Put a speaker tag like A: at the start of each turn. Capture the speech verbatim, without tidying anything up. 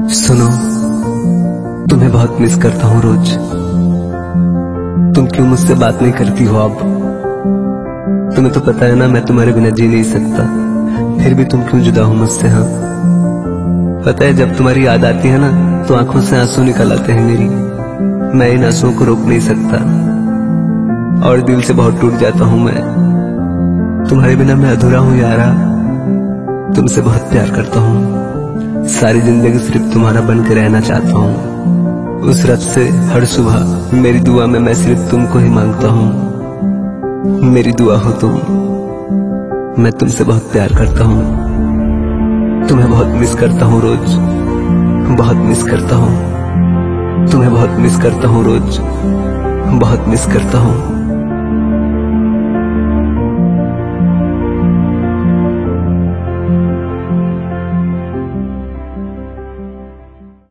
A: सुनो, तुम्हें बहुत मिस करता हूँ रोज। तुम क्यों मुझसे बात नहीं करती हो अब? तुम्हें तो पता है ना मैं तुम्हारे बिना जी नहीं सकता, फिर भी तुम क्यों जुदा हो मुझसे? हाँ पता है, जब तुम्हारी याद आती है ना तो आंखों से आंसू निकल आते हैं मेरी। मैं इन आंसुओं को रोक नहीं सकता और दिल से बहुत टूट जाता हूँ मैं। तुम्हारे बिना मैं अधूरा हूँ यारा, तुमसे बहुत प्यार करता हूँ। सारी जिंदगी सिर्फ तुम्हारा बन के रहना चाहता हूँ। उस रब से हर सुबह मेरी दुआ में मैं सिर्फ तुमको ही मांगता हूँ। मेरी दुआ हो तुम, मैं तुमसे बहुत प्यार करता हूँ। तुम्हें बहुत मिस करता हूँ रोज, बहुत मिस करता हूँ। तुम्हें बहुत मिस करता हूँ रोज, बहुत मिस करता हूँ।